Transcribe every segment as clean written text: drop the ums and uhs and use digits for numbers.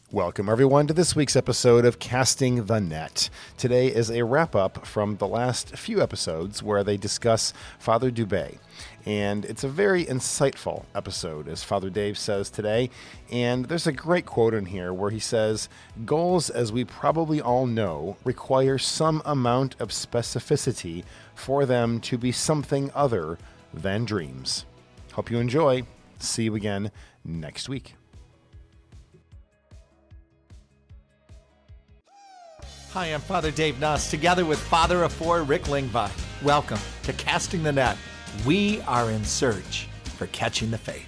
Welcome, everyone, to this week's episode of Casting the Net. Today is a wrap-up from the last few episodes where they discuss Father Dubay. And it's a very insightful episode, as Father Dave says today. And there's a great quote in here where he says, "Goals, as we probably all know, require some amount of specificity for them to be something other than dreams." Hope you enjoy. See you again next week. Hi, I'm Father Dave Nuss, together with Father of Four, Rick Lingvai. Welcome to Casting the Net. We are in search for catching the faith.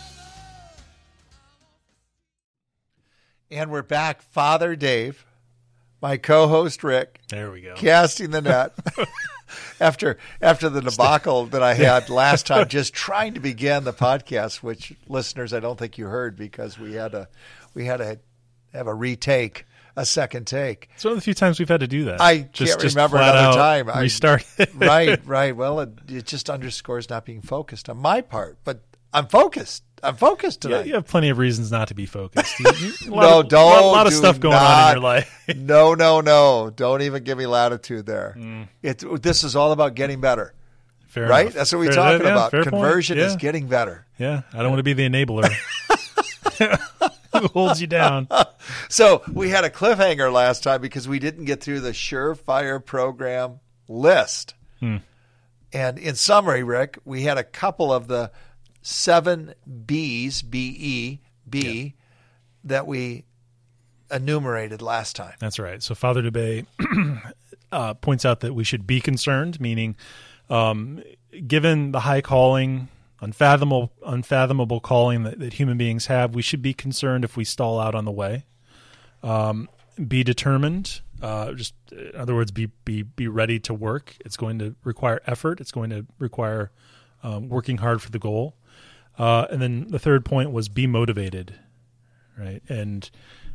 And we're back, Father Dave, my co-host Rick. There we go. Casting the Net. After the debacle that I had last time, just trying to begin the podcast, which listeners, I don't think you heard because we had to have a retake. A second take. It's one of the few times we've had to do that. I can't remember another time. Restart. Right. Well, it just underscores not being focused on my part. But I'm focused. I'm focused tonight. Yeah, you have plenty of reasons not to be focused. A lot of stuff going on in your life. No. Don't even give me latitude there. This is all about getting better. Fair right? enough. That's what we're talking about. Conversion is getting better. Yeah. I don't want to be the enabler. Who holds you down. So we had a cliffhanger last time because we didn't get through the Surefire program list. And in summary, Rick, we had a couple of the 7 B's, B-E-B, that we enumerated last time. That's right. So Father Dubay points out that we should be concerned, meaning given the high calling, unfathomable calling that human beings have, we should be concerned if we stall out on the way. Be determined. Just in other words, be ready to work. It's going to require effort. It's going to require working hard for the goal. And then the third point was be motivated, right? And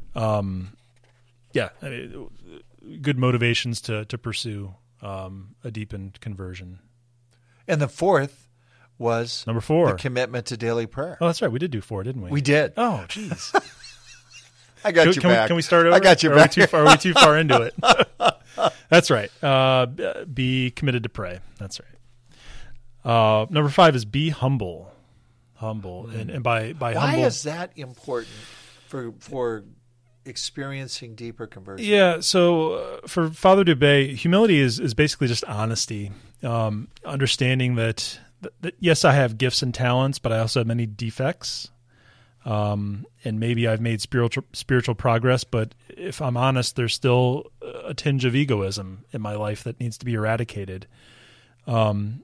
good motivations to pursue a deepened conversion. And the fourth was number 4, the commitment to daily prayer. Oh, that's right. We did do 4, didn't we? We did. Oh, jeez. I got you back. Can we start over? I got you back. Are we too far into it? That's right. Be committed to pray. That's right. Number 5 is be humble. Humble. And by Why humble. is that important for experiencing deeper conversion? Yeah. So for Father Dubay, humility is basically just honesty. Understanding that yes, I have gifts and talents, but I also have many defects. And maybe I've made spiritual progress, but if I'm honest, there's still a tinge of egoism in my life that needs to be eradicated. To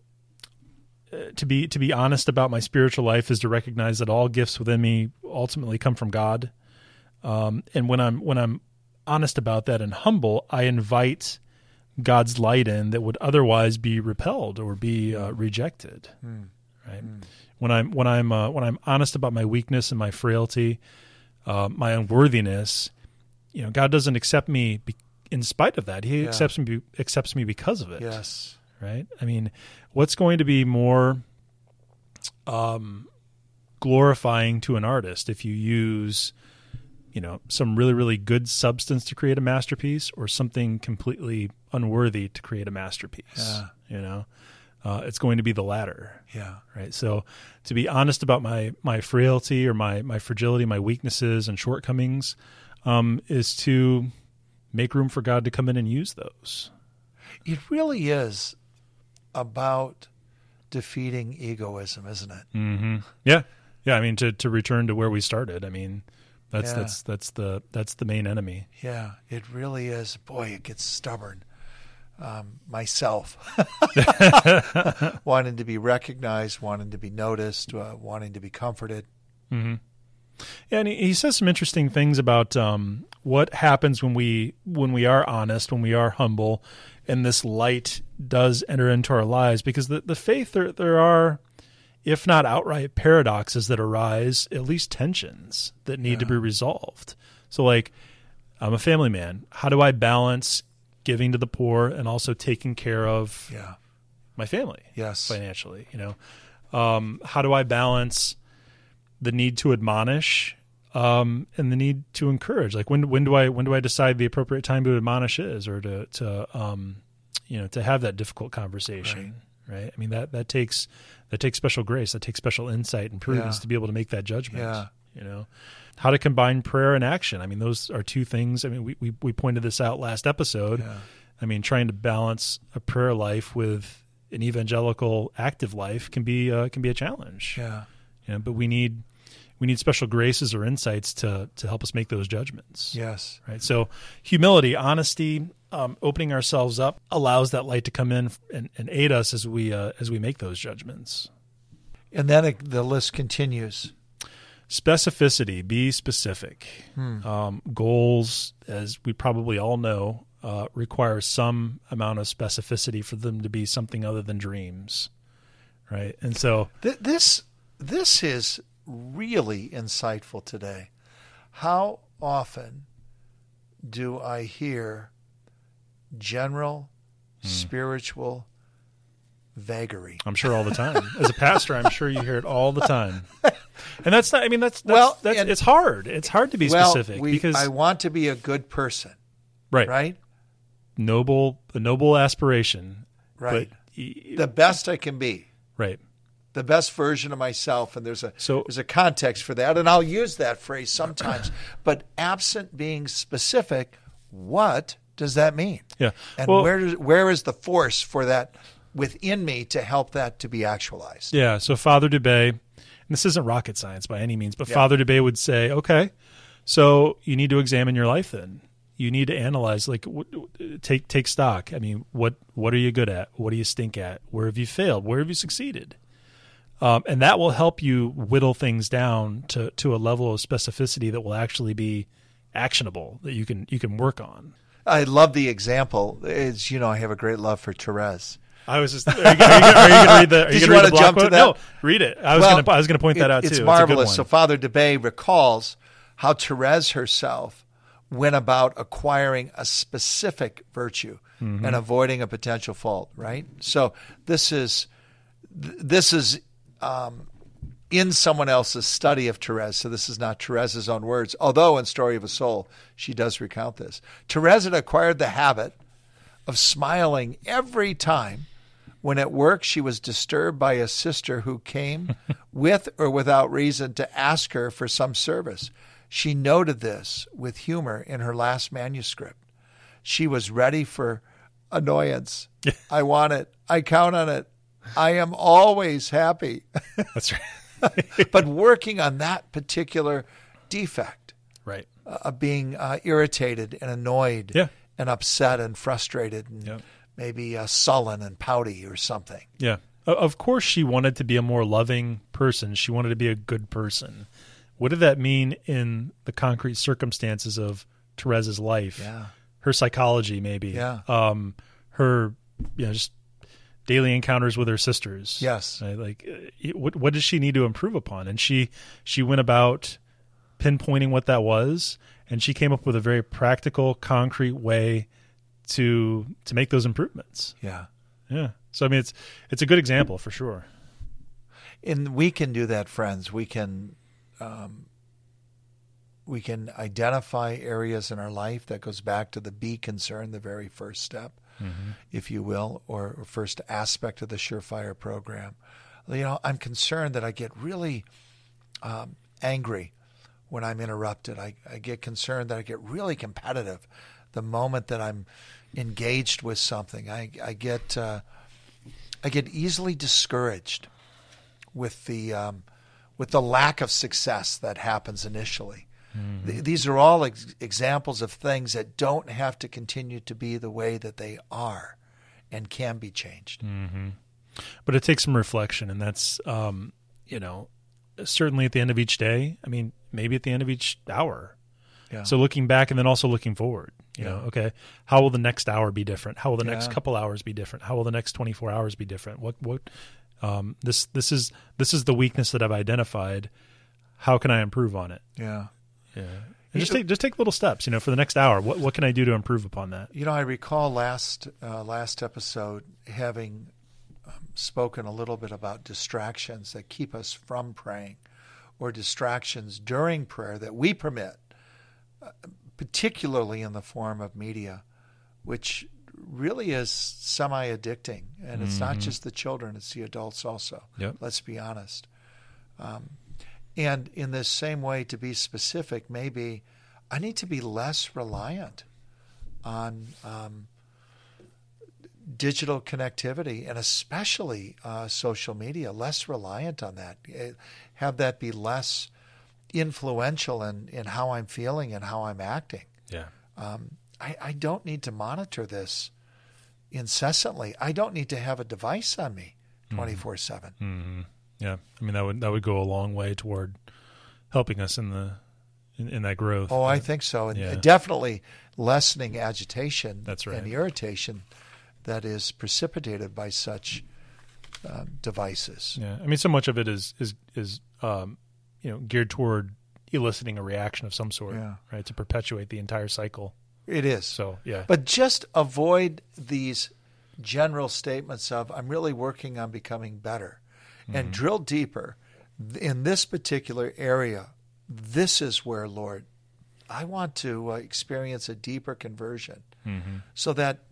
be honest about my spiritual life is to recognize that all gifts within me ultimately come from God. And when I'm honest about that and humble, I invite God's light in that would otherwise be repelled or be rejected. Right? When I'm honest about my weakness and my frailty, my unworthiness, God doesn't accept me in spite of that. He accepts me because of it. Yes. Right? I mean, what's going to be more glorifying to an artist if you use some really, really good substance to create a masterpiece or something completely unworthy to create a masterpiece? It's going to be the latter. Yeah. Right. So to be honest about my frailty or my fragility, my weaknesses and shortcomings, is to make room for God to come in and use those. It really is about defeating egoism, isn't it? Mm-hmm. Yeah. Yeah. I mean, to return to where we started. I mean, that's the main enemy. Yeah, it really is. Boy, it gets stubborn. Myself, wanting to be recognized, wanting to be noticed, wanting to be comforted. Mm-hmm. Yeah, and he says some interesting things about what happens when we are honest, when we are humble, and this light does enter into our lives. Because the faith, there are, if not outright paradoxes that arise, at least tensions that need to be resolved. So, like, I'm a family man. How do I balance giving to the poor and also taking care of my family financially? How do I balance the need to admonish and the need to encourage. Like when do I decide the appropriate time to admonish is, or to have that difficult conversation, right? I mean that takes special grace, that takes special insight and prudence to be able to make that judgment. Yeah. You know, how to combine prayer and action. I mean, those are two things. I mean, we pointed this out last episode. Yeah. I mean, trying to balance a prayer life with an evangelical active life can be a challenge. Yeah. You know, but we need special graces or insights to help us make those judgments. Yes. Right. So humility, honesty, opening ourselves up allows that light to come in and aid us as we make those judgments. And then the list continues. Specificity, be specific. Goals, as we probably all know, require some amount of specificity for them to be something other than dreams, right? And so this is really insightful today. How often do I hear general spiritual vagary? I'm sure all the time. As a pastor, I'm sure you hear it all the time. And that's not, I mean, that's it's hard. It's hard to be specific because I want to be a good person. Right. Right? A noble aspiration. Right. The best I can be. Right. The best version of myself. And there's a context for that. And I'll use that phrase sometimes. But absent being specific, what does that mean? Yeah. And where is the force for that within me to help that to be actualized? Yeah. So Father Dubay, and this isn't rocket science by any means, but Father Dubay would say, okay, so you need to examine your life then. You need to analyze, like, take stock. I mean, what are you good at? What do you stink at? Where have you failed? Where have you succeeded? And that will help you whittle things down to a level of specificity that will actually be actionable, that you can work on. I love the example. It's, I have a great love for Therese. I was just. Are you going to read the? Are Did you want to jump to that? No, read it. I was going to point that out too. It's marvelous. So Father Dubay recalls how Therese herself went about acquiring a specific virtue and avoiding a potential fault. Right. So this is in someone else's study of Therese. So this is not Therese's own words, although in Story of a Soul she does recount this. Therese had acquired the habit of smiling every time when at work she was disturbed by a sister who came with or without reason to ask her for some service. She noted this with humor in her last manuscript. She was ready for annoyance. I want it. I count on it. I am always happy. That's right. But working on that particular defect, right, of being irritated and annoyed, and upset and frustrated, and maybe sullen and pouty or something. Yeah. Of course she wanted to be a more loving person. She wanted to be a good person. What did that mean in the concrete circumstances of Therese's life? Yeah. Her psychology, maybe. Yeah. Her, just daily encounters with her sisters. Yes. Right? Like, what does she need to improve upon? And she went about pinpointing what that was, and she came up with a very practical, concrete way to make those improvements. Yeah. Yeah. So I mean, it's a good example for sure. And we can do that, friends. We can identify areas in our life that goes back to the be concerned, the very first step, if you will, or first aspect of the Surefire program. I'm concerned that I get really angry when I'm interrupted. I get concerned that I get really competitive the moment that I'm engaged with something. I get easily discouraged with the lack of success that happens initially. These are all examples of things that don't have to continue to be the way that they are and can be changed. But it takes some reflection, and that's, certainly at the end of each day. I mean, maybe at the end of each hour. Yeah. So looking back and then also looking forward, okay, how will the next hour be different? How will the next couple hours be different? How will the next 24 hours be different? This is the weakness that I've identified. How can I improve on it? Yeah. Yeah. And just take little steps, for the next hour. What can I do to improve upon that? I recall last episode having spoken a little bit about distractions that keep us from praying or distractions during prayer that we permit, particularly in the form of media, which really is semi-addicting. And it's not just the children, it's the adults also. Yep. Let's be honest. And in this same way, to be specific, maybe I need to be less reliant on digital connectivity, and especially social media, less reliant on that. Have that be less influential in how I'm feeling and how I'm acting. Yeah. I don't need to monitor this incessantly. I don't need to have a device on me 24/7. Mm-hmm. Yeah. I mean, that would go a long way toward helping us in that growth. Oh, I think so. And Yeah. definitely lessening agitation That's right. and irritation that is precipitated by such devices. Yeah. I mean, so much of it is geared toward eliciting a reaction of some sort, Yeah. right? To perpetuate the entire cycle. It is. So, yeah. But just avoid these general statements of, I'm really working on becoming better, and drill deeper. In this particular area, this is where, Lord, I want to experience a deeper conversion so that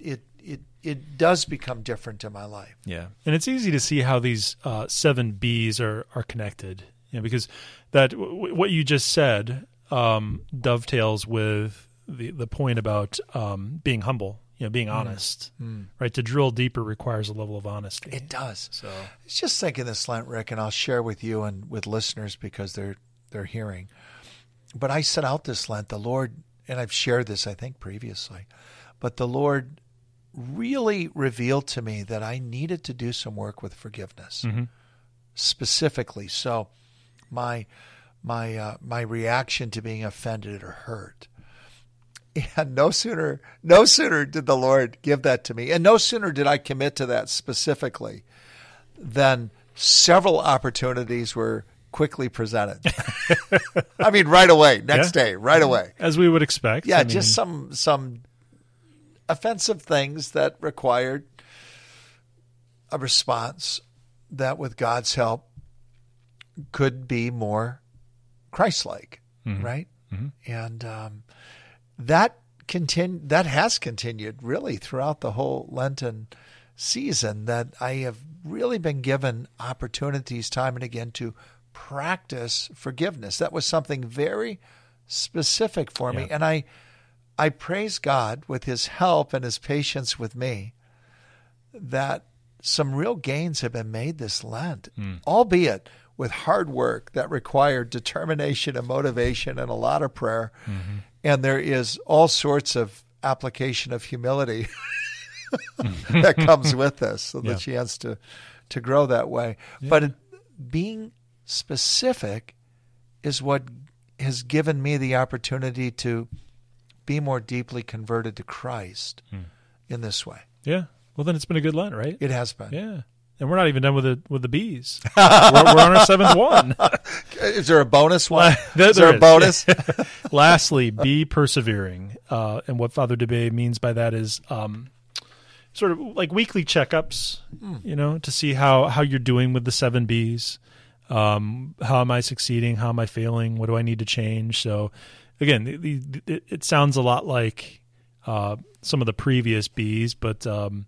it does become different in my life. Yeah. And it's easy to see how these 7 B's are connected, because that what you just said dovetails with the point about being humble, being honest, right? To drill deeper requires a level of honesty. It does. So I was just thinking this Lent, Rick, and I'll share with you and with listeners because they're hearing. But I set out this Lent, the Lord, and I've shared this, I think, previously, but the Lord really revealed to me that I needed to do some work with forgiveness, specifically. So my reaction to being offended or hurt. And no sooner did the Lord give that to me, and no sooner did I commit to that specifically, than several opportunities were quickly presented. I mean, right away, next day, right away. As we would expect. Yeah, just some offensive things that required a response that, with God's help, could be more Christ-like, right? And that has continued really throughout the whole Lenten season, that I have really been given opportunities time and again to practice forgiveness. That was something very specific for me. And I praise God with his help and his patience with me that some real gains have been made this Lent, albeit with hard work that required determination and motivation and a lot of prayer. And there is all sorts of application of humility that comes with this, so the chance to grow that way. But being specific is what has given me the opportunity to be more deeply converted to Christ in this way. Yeah. Well, then it's been a good Lent, right? It has been. Yeah. And we're not even done with the B's. we're on our 7th one. Is there a bonus one? Is there a bonus? Lastly, be persevering. And what Father Dubé means by that is sort of like weekly checkups, to see how you're doing with the 7 B's. How am I succeeding? How am I failing? What do I need to change? So, again, it sounds a lot like some of the previous B's, but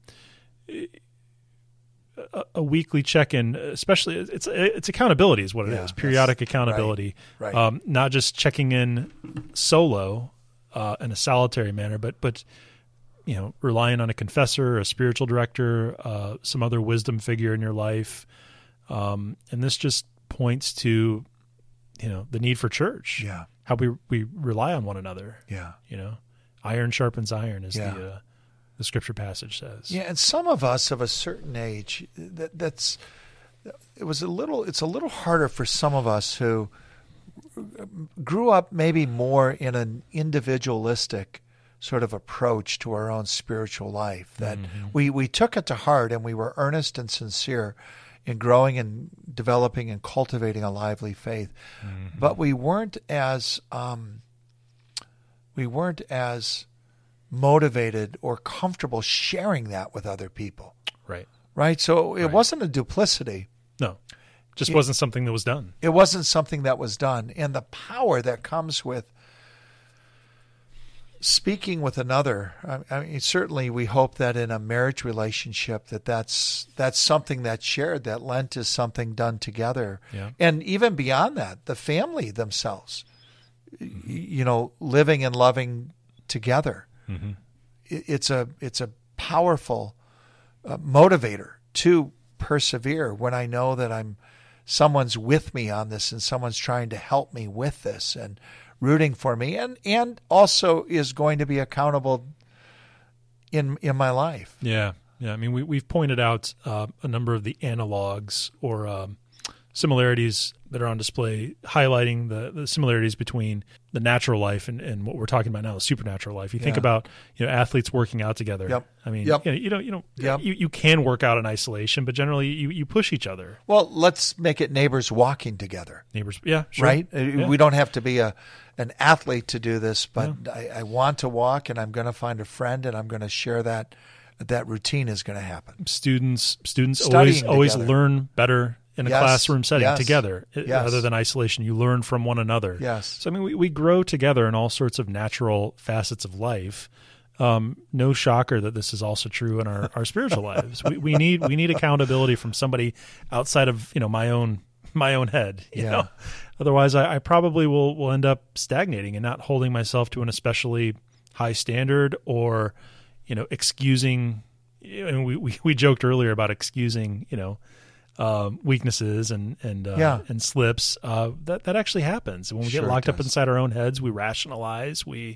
a weekly check-in, especially it's accountability is what it is. Periodic accountability, right. Not just checking in solo in a solitary manner, but relying on a confessor, a spiritual director, some other wisdom figure in your life, and this just points to the need for church. Yeah, how we rely on one another. Yeah, iron sharpens iron, as the scripture passage says. Yeah, and some of us of a certain age, it's a little harder for some of us who grew up maybe more in an individualistic sort of approach to our own spiritual life, that we took it to heart and we were earnest and sincere in growing and developing and cultivating a lively faith. But we weren't as motivated or comfortable sharing that with other people. Right. So it wasn't a duplicity. No. Just wasn't something that was done. It wasn't something that was done. And the power that comes with speaking with another, I mean, certainly we hope that in a marriage relationship that's something that's shared, that Lent is something done together. Yeah. And even beyond that, the family themselves, living and loving together. Mm-hmm. It's a powerful motivator to persevere when I know that someone's with me on this and someone's trying to help me with this and rooting for me and also is going to be accountable in my life. Yeah. I mean, we've pointed out a number of the analogs or similarities that are on display, highlighting the similarities between the natural life and what we're talking about now, the supernatural life. You think about athletes working out together. Yep. I mean, Yep. You can work out in isolation, but generally you push each other. Well, let's make it neighbors walking together. Neighbors, yeah, sure. Right? Yeah. We don't have to be an athlete to do this, but I want to walk, and I'm going to find a friend, and I'm going to share that routine is going to happen. Students always together. learn better in a classroom setting together, Yes. rather than isolation. You learn from one another. Yes. So, I mean, we grow together in all sorts of natural facets of life. No shocker that this is also true in our spiritual lives. We need accountability from somebody outside of my own head. You know? Otherwise, I probably will end up stagnating and not holding myself to an especially high standard, or excusing. And we joked earlier about excusing weaknesses and slips. That actually happens when we get locked up inside our own heads. We rationalize. We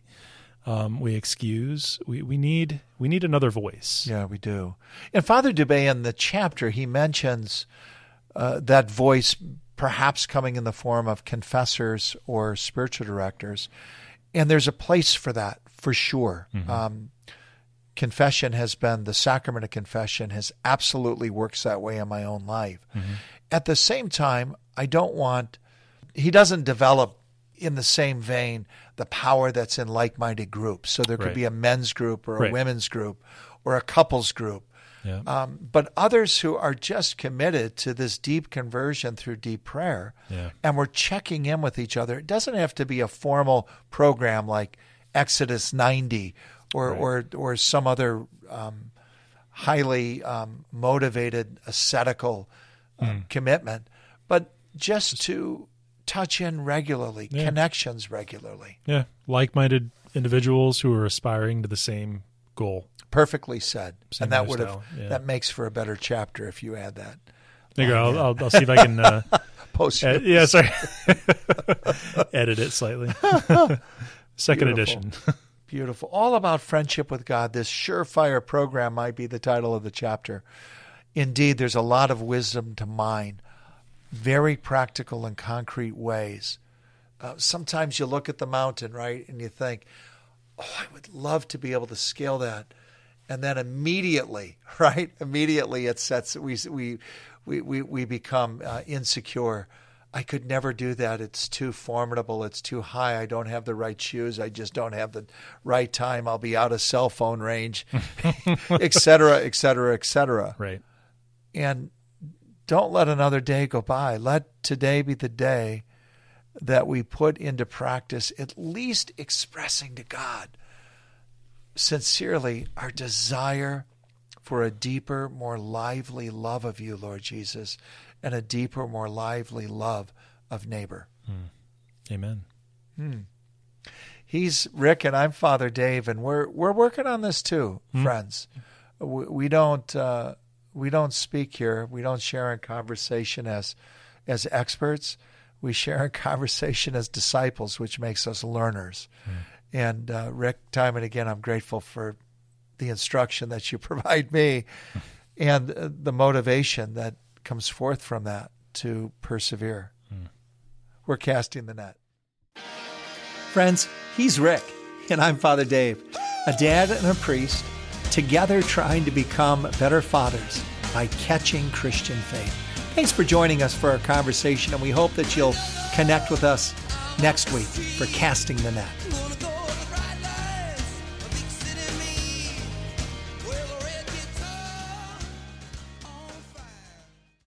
excuse. We need another voice. Yeah, we do. And Father Dubé, in the chapter, he mentions that voice perhaps coming in the form of confessors or spiritual directors, and there's a place for that for sure. Mm-hmm. Confession the sacrament of confession has absolutely works that way in my own life. Mm-hmm. At the same time, he doesn't develop in the same vein the power that's in like-minded groups. So there could be a men's group or a women's group or a couples group. Yeah. But others who are just committed to this deep conversion through deep prayer, and we're checking in with each other. It doesn't have to be a formal program like Exodus 90 or some other highly motivated ascetical commitment, but just to touch in regularly, connections regularly. Yeah, like-minded individuals who are aspiring to the same goal. Perfectly said. Same and that lifestyle, that makes for a better chapter if you add that. There you go. I'll see if I can post. Sorry. Edit it slightly. Second edition. Beautiful. All about friendship with God. This surefire program might be the title of the chapter. Indeed, there's a lot of wisdom to mine. Very practical and concrete ways. Sometimes you look at the mountain, right, and you think, I would love to be able to scale that. And then immediately it sets. We become insecure. I could never do that. It's too formidable. It's too high. I don't have the right shoes. I just don't have the right time. I'll be out of cell phone range, et cetera, et cetera, et cetera. Right. And don't let another day go by. Let today be the day that we put into practice, at least expressing to God sincerely our desire for a deeper, more lively love of you, Lord Jesus, and a deeper, more lively love of neighbor. Amen. He's Rick, and I'm Father Dave, and we're working on this too, friends. We don't speak here. We don't share in conversation as experts. We share in conversation as disciples, which makes us learners. And Rick, time and again, I'm grateful for the instruction that you provide me and the motivation that comes forth from that to persevere. We're casting the net. Friends, he's Rick, and I'm Father Dave, a dad and a priest, together trying to become better fathers by catching Christian faith. Thanks for joining us for our conversation, and we hope that you'll connect with us next week for Casting the Net.